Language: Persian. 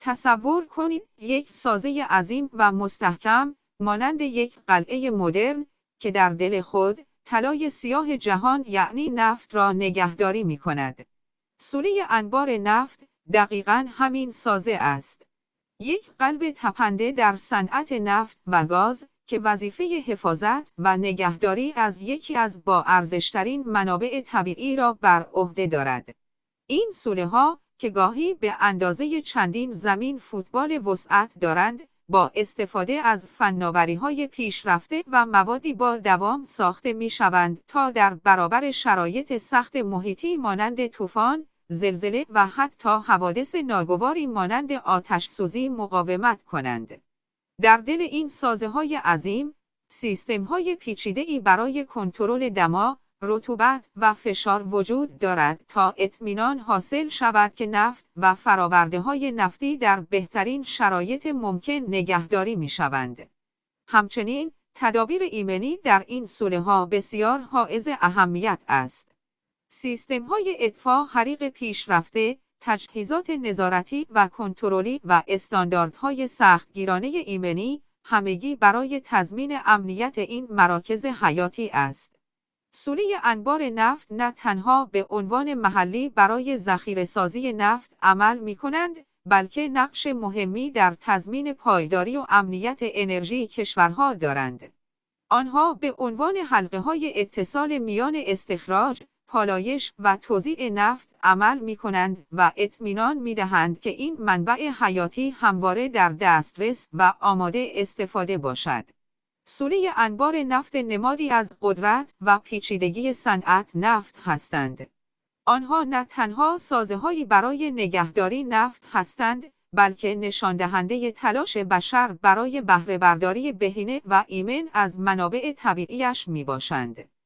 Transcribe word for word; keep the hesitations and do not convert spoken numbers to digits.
تصور کنید یک سازه عظیم و مستحکم مانند یک قلعه مدرن که در دل خود طلای سیاه جهان یعنی نفت را نگهداری می کند. سوله انبار نفت دقیقاً همین سازه است. یک قلب تپنده در صنعت نفت و گاز که وظیفه حفاظت و نگهداری از یکی از با ارزشترین منابع طبیعی را بر عهده دارد. این سوله‌ها که گاهی به اندازه چندین زمین فوتبال وسعت دارند، با استفاده از فناوری‌های پیشرفته و موادی با دوام ساخته می‌شوند تا در برابر شرایط سخت محیطی مانند طوفان، زلزله و حتی حوادث ناگواری مانند آتش‌سوزی مقاومت کنند. در دل این سازه‌های عظیم، سیستم‌های پیچیده‌ای برای کنترل دما، رطوبت و فشار وجود دارد تا اطمینان حاصل شود که نفت و فرآورده‌های نفتی در بهترین شرایط ممکن نگهداری می‌شوند. همچنین، تدابیر ایمنی در این سوله‌ها بسیار حائز اهمیت است. سیستم‌های اطفاء حریق پیشرفته، تجهیزات نظارتی و کنترلی و استانداردهای سختگیرانه ایمنی، همگی برای تضمین امنیت این مراکز حیاتی است. سوله انبار نفت نه تنها به عنوان محلی برای ذخیره‌سازی نفت عمل می‌کنند، بلکه نقش مهمی در تضمین پایداری و امنیت انرژی کشورها دارند. آنها به عنوان حلقه‌های اتصال میان استخراج، پالایش و توزیع نفت عمل می‌کنند و اطمینان می‌دهند که این منبع حیاتی همواره در دسترس و آماده استفاده باشد. سوله انبار نفت نمادی از قدرت و پیچیدگی صنعت نفت هستند. آنها نه تنها سازه‌هایی برای نگهداری نفت هستند، بلکه نشان‌دهنده تلاش بشر برای بهره‌برداری بهینه و ایمن از منابع طبیعیش می‌باشند.